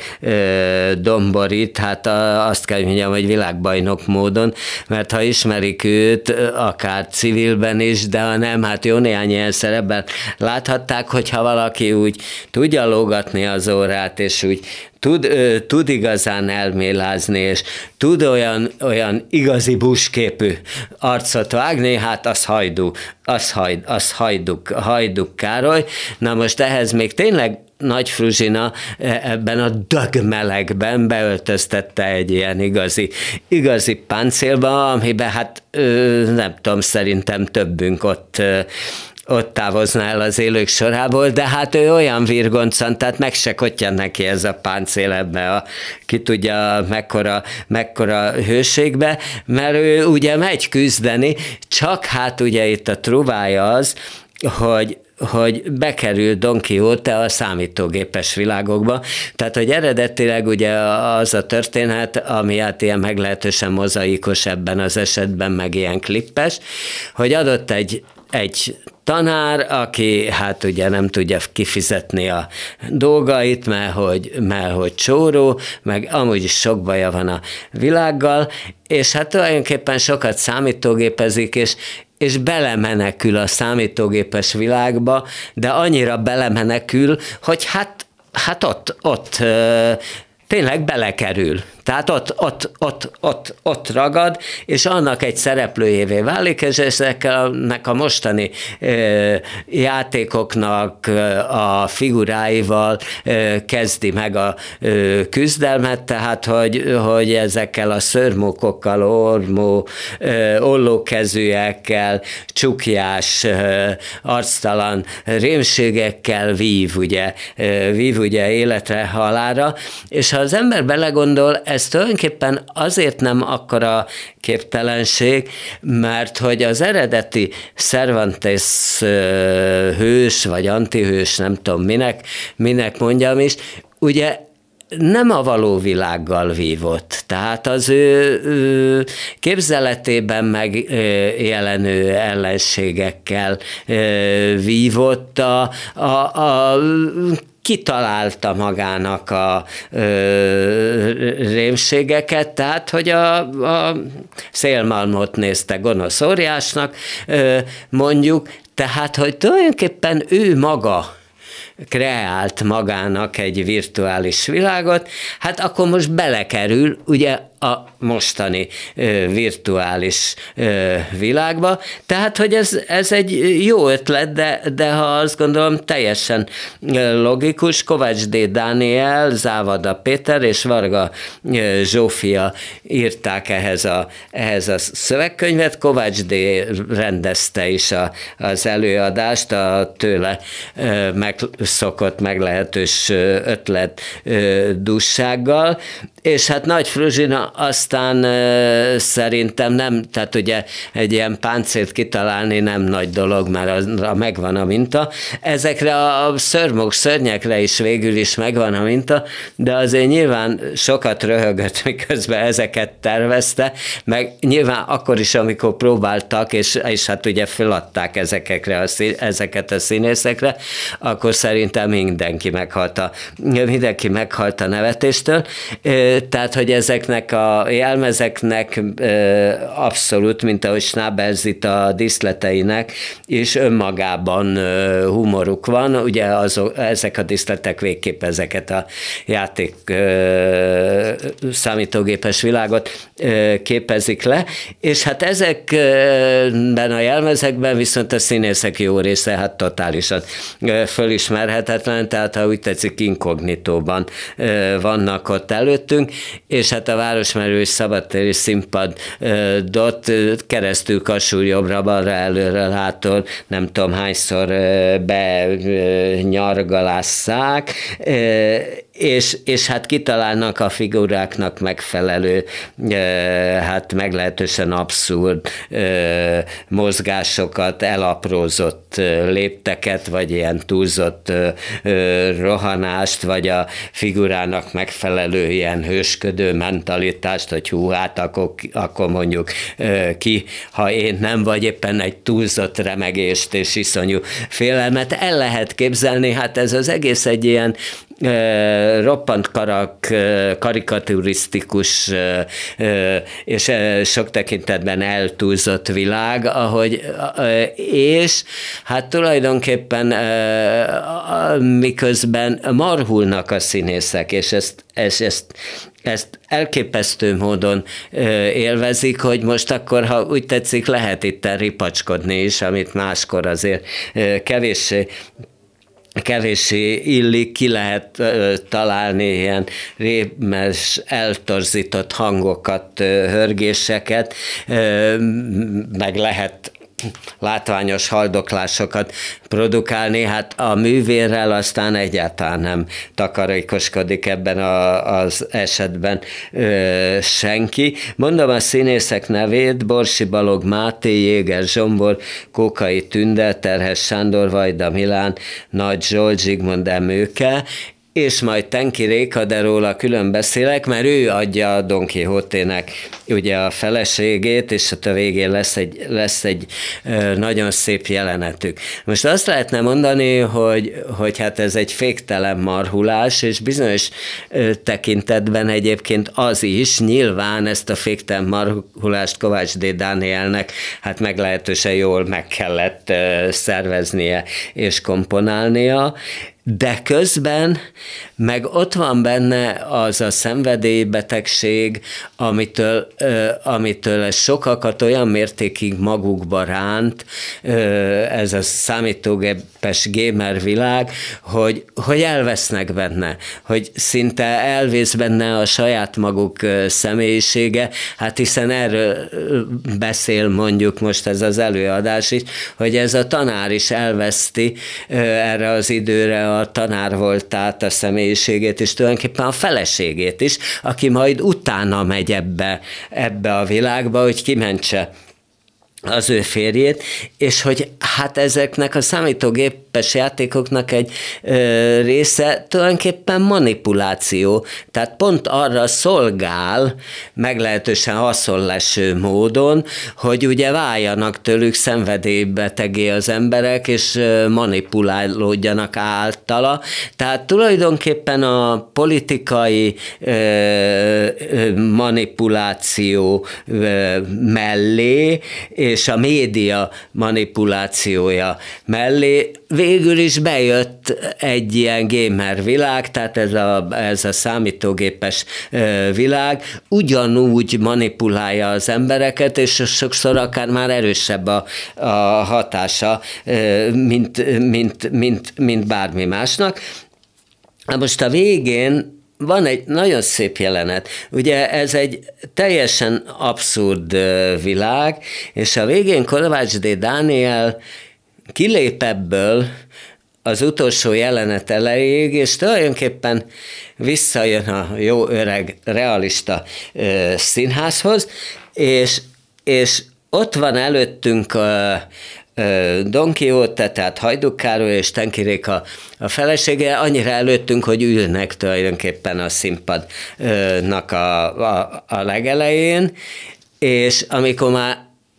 domborít, hát azt kell mondjam, hogy világbajnok módon, mert ha ismerik őt, akár civilben is, de ha nem, hát jó néhány ilyen szerepben láthatták, hogyha valaki úgy tudja lógatni az órát, és úgy tud, tud igazán elmélázni, és tud olyan, olyan igazi busképű arcot vágni, hát az hajdú, az, hajd, az hajduk, hajduk Károly. Na most ehhez még tényleg Nagy Fruzsina ebben a dögmelegben beöltöztette egy ilyen igazi, igazi páncélba, amiben hát nem tudom, szerintem többünk ott ott távozna el az élők sorából, de hát ő olyan virgoncan, tehát meg se kottyan neki ez a páncél ebbe a, ki tudja mekkora, mekkora hőségbe, mert ő ugye megy küzdeni, csak hát ugye itt a truvája az, hogy hogy bekerült Don Quixote a számítógépes világokba. Tehát, hogy eredetileg ugye az a történet, ami hát ilyen meglehetősen mozaikos ebben az esetben, meg ilyen klippes, hogy adott egy, egy tanár, aki hát ugye nem tudja kifizetni a dolgait, mert hogy, mert hogy csóró, meg amúgy is sok baja van a világgal, és hát tulajdonképpen sokat számítógépezik, és és belemenekül a számítógépes világba, de annyira belemenekül, hogy hát, hát ott, ott tényleg belekerül. Tehát ott, ott, ott, ott, ott ragad, és annak egy szereplőjévé válik, és ezeknek a mostani ö, játékoknak a figuráival ö, kezdi meg a ö, küzdelmet, tehát hogy, hogy ezekkel a szörmókokkal, ormó, ö, ollókezűekkel, csukjás, ö, arctalan rémségekkel vív, ugye, ö, vív ugye életre, halálra, és ha az ember belegondol, ez tulajdonképpen azért nem akkora képtelenség, mert hogy az eredeti Cervantes hős, vagy antihős, nem tudom minek, minek mondjam is, ugye nem a való világgal vívott. Tehát az ő, ő képzeletében megjelenő ellenségekkel vívott a, a, a kitalálta magának a ö, rémségeket, tehát, hogy a, a szélmalmot nézte gonosz óriásnak, ö, mondjuk, tehát, hogy tulajdonképpen ő maga kreált magának egy virtuális világot, hát akkor most belekerül, ugye, a mostani ö, virtuális ö, világba. Tehát, hogy ez, ez egy jó ötlet, de, de ha azt gondolom teljesen logikus, Kovács D. Dániel, Závada Péter és Varga ö, Zsófia írták ehhez a, ehhez a szövegkönyvet, Kovács D. rendezte is a, az előadást a tőle ö, megszokott, meglehetős ötlet ö, dussággal, és hát Nagy Fruzsina aztán e, szerintem nem, tehát ugye egy ilyen páncélt kitalálni nem nagy dolog, mert azra megvan a minta. Ezekre a szörmok, szörnyekre is végül is megvan a minta, de azért nyilván sokat röhögött, miközben ezeket tervezte, meg nyilván akkor is, amikor próbáltak, és, és hát ugye feladták ezekre a, ezeket a színészekre, akkor szerintem mindenki meghalt a, mindenki meghalt a nevetéstől. Tehát, hogy ezeknek a jelmezeknek abszolút, mint ahogy Schnaber-Zita a díszleteinek is önmagában humoruk van. Ugye azok, ezek a díszletek végképp ezeket a játék számítógépes világot képezik le, és hát ezekben a jelmezekben viszont a színészek jó része hát totálisan fölismerhetetlen, tehát ha úgy tetszik, inkognitóban vannak ott előttünk, és hát a Városmerő szabadtéri színpadot keresztül kasul jobbra-balra, előre-hátul, nem tudom hányszor benyargalásszák, és, és hát kitalálnak a figuráknak megfelelő, hát meglehetősen abszurd mozgásokat, elaprózott lépteket, vagy ilyen túlzott rohanást, vagy a figurának megfelelő ilyen hősködő mentalitást, hogy hú, hát akkor, akkor mondjuk ki, ha én nem, vagy éppen egy túlzott remegést és iszonyú félelmet el lehet képzelni, hát ez az egész egy ilyen roppant karak, karikaturisztikus és sok tekintetben eltúlzott világ, ahogy, és hát tulajdonképpen miközben marhulnak a színészek, és ezt, ezt, ezt ezt elképesztő módon élvezik, hogy most akkor, ha úgy tetszik, lehet itt ripacskodni is, amit máskor azért kevéssé kevéssé illik, ki lehet uh, találni ilyen rémes, eltorzított hangokat, uh, hörgéseket, uh, meg lehet látványos haldoklásokat produkálni, hát a művérrel aztán egyáltalán nem takarékoskodik ebben a, az esetben ö, senki. Mondom a színészek nevét: Borsi Balog Máté, Jéger Zsombor, Kókai Tünde, Terhes Sándor, Vajda Milán, Nagy Zsolt, Zsigmond Emőke, és majd Tenki Réka, de róla külön beszélek, mert ő adja Don Quixote-nek ugye a feleségét, és a végén lesz egy, lesz egy nagyon szép jelenetük. Most azt lehetne mondani, hogy, hogy hát ez egy féktelen marhulás, és bizonyos tekintetben egyébként az is, nyilván ezt a féktelen marhulást Kovács D. Dánielnek hát meglehetősen jól meg kellett szerveznie és komponálnia, de közben meg ott van benne az a szenvedélybetegség, amitől, ö, amitől ez sokakat olyan mértékig magukba ránt, ö, ez a számítógépes gamer világ, hogy, hogy elvesznek benne, hogy szinte elvész benne a saját maguk személyisége, hát hiszen erről beszél mondjuk most ez az előadás is, hogy ez a tanár is elveszti ö, erre az időre a tanár volt át a személyiségét, és tulajdonképpen a feleségét is, aki majd utána megy ebbe, ebbe a világba, hogy kimentse az ő férjét, és hogy hát ezeknek a számítógépes játékoknak egy ö, része tulajdonképpen manipuláció, tehát pont arra szolgál meglehetősen haszonleső módon, hogy ugye váljanak tőlük szenvedélybetegé az emberek, és manipulálódjanak általa. Tehát tulajdonképpen a politikai ö, ö, manipuláció ö, mellé, és a média manipulációja mellé végül is bejött egy ilyen gamer világ, tehát ez a, ez a számítógépes világ ugyanúgy manipulálja az embereket, és sokszor akár már erősebb a, a hatása, mint, mint, mint, mint bármi másnak. Most a végén van egy nagyon szép jelenet. Ugye ez egy teljesen abszurd világ, és a végén Kovács D. Dániel kilép ebből az utolsó jelenet elejéig, és tulajdonképpen visszajön a jó öreg realista színházhoz, és, és ott van előttünk a Don Quixote, tehát Hajduk Károly és Tenki Réka a felesége, annyira előttünk, hogy ülnek tulajdonképpen a színpadnak a, a, a legelején, és amikor már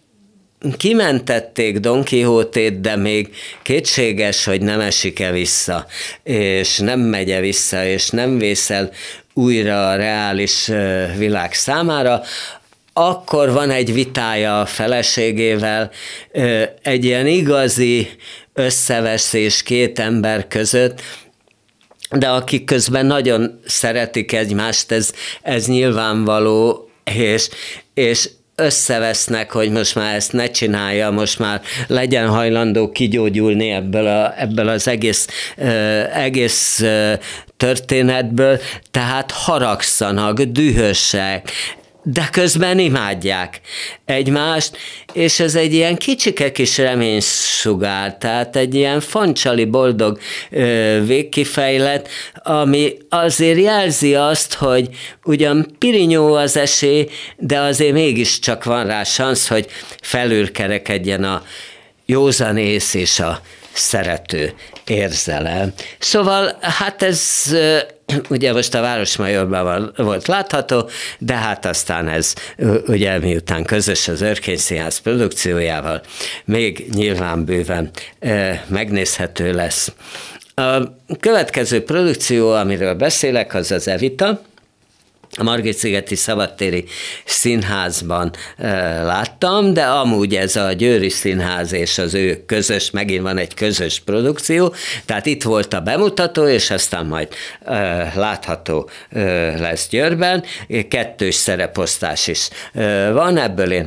kimentették Don Quixote-t, de még kétséges, hogy nem esik-e vissza, és nem megy-e vissza, és nem vészel újra a reális világ számára, akkor van egy vitája a feleségével, egy ilyen igazi összeveszés két ember között, de akik közben nagyon szeretik egymást, ez, ez nyilvánvaló, és, és összevesznek, hogy most már ezt ne csinálja, most már legyen hajlandó kigyógyulni ebből, a, ebből az egész, uh, egész uh, történetből, tehát haragszanak, dühösek, de közben imádják egymást, és ez egy ilyen kicsike kis reménysugár, tehát egy ilyen fancsali boldog ö, végkifejlet, ami azért jelzi azt, hogy ugyan pirinyó az esély, de azért mégiscsak van rá szansz, hogy felülkerekedjen a józanész és a szerető érzelem. Szóval hát ez ugye most a Városmajorban volt látható, de hát aztán ez ugye miután közös az Örkény Színház produkciójával, még nyilván bőven megnézhető lesz. A következő produkció, amiről beszélek, az az Evita. A Margit-szigeti Szabadtéri Színházban e, láttam, de amúgy ez a Győri Színház és az ő közös, megint van egy közös produkció, tehát itt volt a bemutató, és aztán majd e, látható e, lesz Győrben. Kettős szereposztás is e, van, ebből én a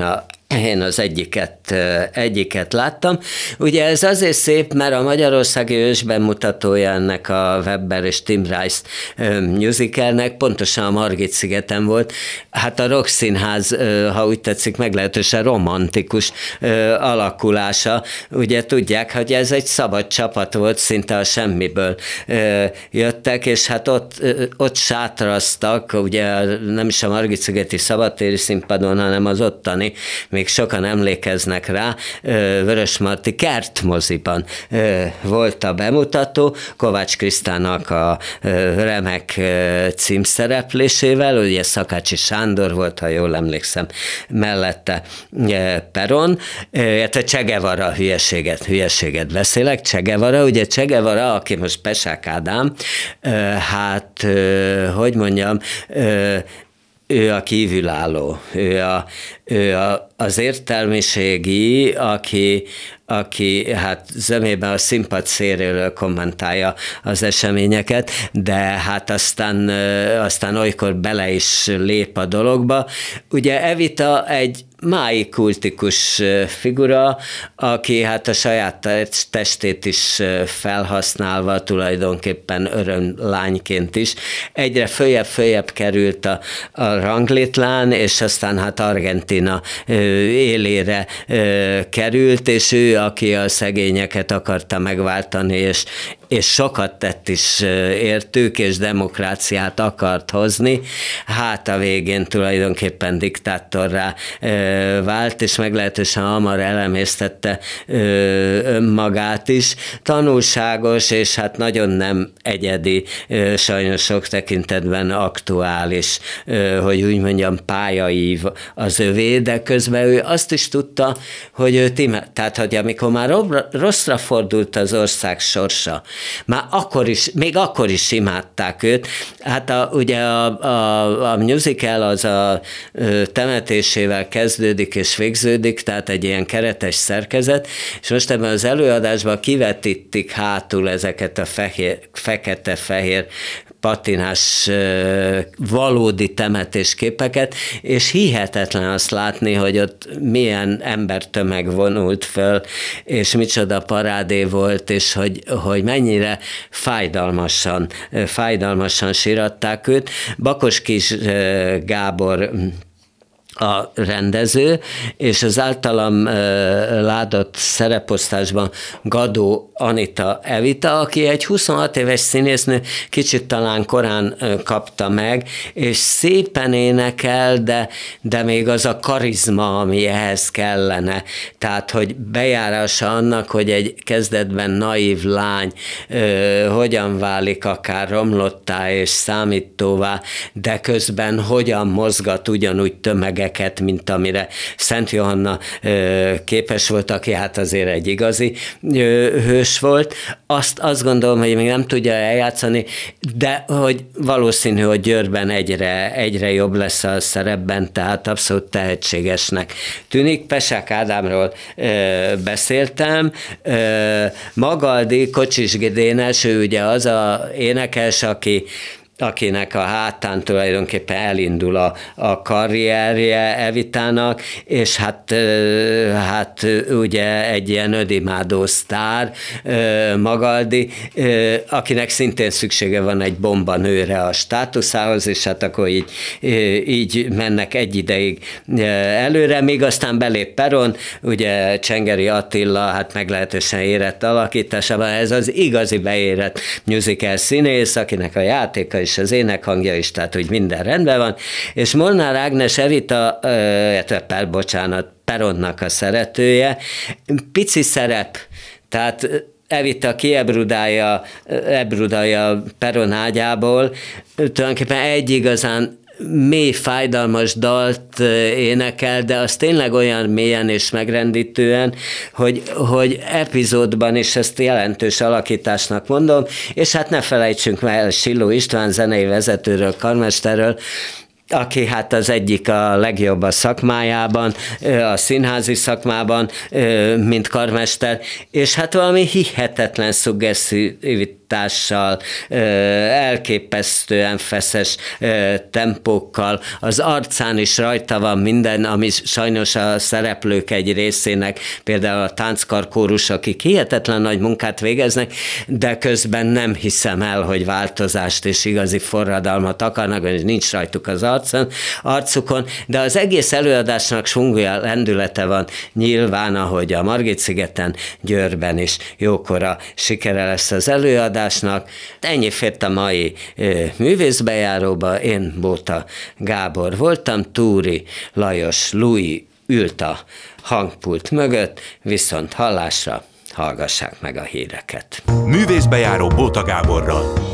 Én az egyiket, egyiket láttam. Ugye ez azért szép, mert a magyarországi ősbemutatója ennek a Webber és Tim Rice musicalnek pontosan a Margit-szigeten volt. Hát a Rock Színház, ha úgy tetszik, meglehetősen romantikus alakulása. Ugye tudják, hogy ez egy szabad csapat volt, szinte a semmiből jöttek, és hát ott, ott sátraztak, ugye nem is a Margit-szigeti szabadtéri színpadon, hanem az ottani, még sokan emlékeznek rá, Vörösmarty kertmoziban volt a bemutató, Kovács Krisztának a remek címszereplésével, ugye Szakácsi Sándor volt, ha jól emlékszem, mellette Peron, illetve Che Guevara, hülyeséget, hülyeséget beszélek, Che Guevara, ugye Che Guevara, aki most Pesák Ádám, hát, hogy mondjam, ő a kívülálló, ő, a, ő a, az értelmiségi, aki, aki hát zömében a színpad széléről kommentálja az eseményeket, de hát aztán, aztán olykor bele is lép a dologba. Ugye Evita egy mái kultikus figura, aki hát a saját testét is felhasználva tulajdonképpen örömlányként is egyre följebb-följebb került a, a ranglétlán, és aztán hát Argentína élére került, és ő, aki a szegényeket akarta megváltani, és, és sokat tett is értük, és demokráciát akart hozni, hát a végén tulajdonképpen diktátorrá vált, és meglehetősen hamar elemésztette önmagát is. Tanulságos, és hát nagyon nem egyedi, sajnos sok tekintetben aktuális, hogy úgy mondjam, pályaív az övé, de közben ő azt is tudta, hogy őt imád, tehát hogy amikor már rosszra fordult az ország sorsa, már akkor is, még akkor is imádták őt. Hát a, ugye a, a, a musical az a temetésével kezdődik és végződik, tehát egy ilyen keretes szerkezet, és most ebben az előadásban kivetítik hátul ezeket a fehér, fekete-fehér patinás valódi temetésképeket, és hihetetlen azt látni, hogy ott milyen embertömeg vonult föl, és micsoda parádé volt, és hogy, hogy mennyire fájdalmasan, fájdalmasan síratták őt. Bakos Kis Gábor a rendező, és az általam ládott szereposztásban Gadó Anita Evita, aki egy huszonhat éves színésznő, kicsit talán korán kapta meg, és szépen énekel, de, de még az a karizma, ami ehhez kellene. Tehát, hogy bejárása annak, hogy egy kezdetben naív lány ö, hogyan válik akár romlottá és számítóvá, de közben hogyan mozgat ugyanúgy tömegek, mint amire Szent Johanna képes volt, aki hát azért egy igazi hős volt. Azt, azt gondolom, hogy még nem tudja eljátszani, de hogy valószínű, hogy Győrben egyre, egyre jobb lesz a szerepben, tehát abszolút tehetségesnek tűnik. Pesák Ádámról beszéltem. Magaldi Kocsis Dénes, ő ugye az a énekes, aki akinek a hátán tulajdonképpen elindul a, a karrierje Evitának, és hát, hát ugye egy ilyen ödimádó sztár, Magaldi, akinek szintén szüksége van egy bombanőre a státuszához, és hát akkor így, így mennek egy ideig előre, míg aztán belép Peron, ugye Csengeri Attila, hát meglehetősen érett alakításában, ez az igazi beérett musical színész, akinek a játéka és az énekhangja is, tehát hogy minden rendben van, és Molnár Ágnes Evita, illetve, bocsánat, Peronnak a szeretője, pici szerep, tehát Evita kiebrudálja, ebrudálja Peron ágyából, tulajdonképpen egy igazán mély, fájdalmas dalt énekel, de az tényleg olyan mélyen és megrendítően, hogy, hogy epizódban is ezt jelentős alakításnak mondom, és hát ne felejtsünk el Silló István zenei vezetőről, karmesterről, aki hát az egyik a legjobb a szakmájában, a színházi szakmában, mint karmester, és hát valami hihetetlen szuggesztivitás hangítással, elképesztően feszes tempókkal, az arcán is rajta van minden, ami sajnos a szereplők egy részének, például a tánckarkórus, akik hihetetlen nagy munkát végeznek, de közben nem hiszem el, hogy változást és igazi forradalmat akarnak, hogy nincs rajtuk az arcon, arcukon, de az egész előadásnak svungja, lendülete van nyilván, ahogy a Margit-szigeten, Győrben is jókora sikere lesz az előadásnak. Ennyi fért a mai művészbejáróba, én Bóta Gábor voltam, Túri Lajos Louis ült a hangpult mögött, viszont hallásra hallgassák meg a híreket. Művészbejáró Bóta Gáborral.